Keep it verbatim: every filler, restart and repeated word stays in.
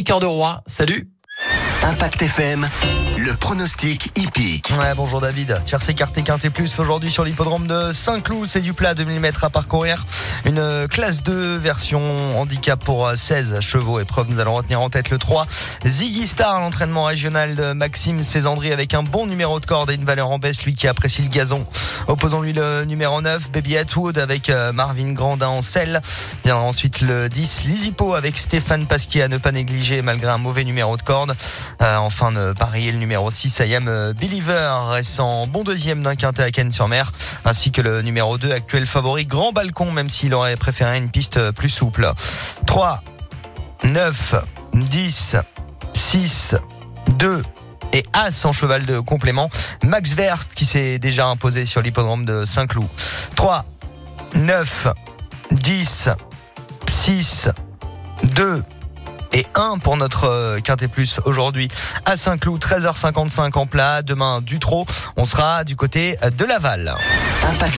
Cœur de Roi. Salut. Impact F M, le pronostic hippique. Ouais, bonjour David. Tiercé écarté quinté plus aujourd'hui sur l'hippodrome de Saint-Cloud. C'est du plat, deux mille mètres à parcourir. Une classe deux version handicap pour seize chevaux. Épreuve, nous allons retenir en tête le trois. Ziggy Star, l'entraînement régional de Maxime Césandry avec un bon numéro de corde et une valeur en baisse, lui qui apprécie le gazon. Opposons-lui le numéro neuf, Baby Atwood avec Marvin Grandin en selle. Viendra ensuite le dix, Lizipo avec Stéphane Pasquier à ne pas négliger malgré un mauvais numéro de corde. Euh, enfin de parier le numéro six, I Am Believer, restant bon deuxième d'un quintet à Cannes-sur-Mer, ainsi que le numéro deux, actuel favori Grand Balcon, même s'il aurait préféré une piste plus souple. trois, neuf, dix, six, deux et As en cheval de complément, Max Verst qui s'est déjà imposé sur l'hippodrome de Saint-Cloud. trois, neuf, dix, six, deux et un pour notre Quintet Plus aujourd'hui à Saint-Cloud, treize heures cinquante-cinq en plat. Demain du trot, on sera du côté de Laval. Impact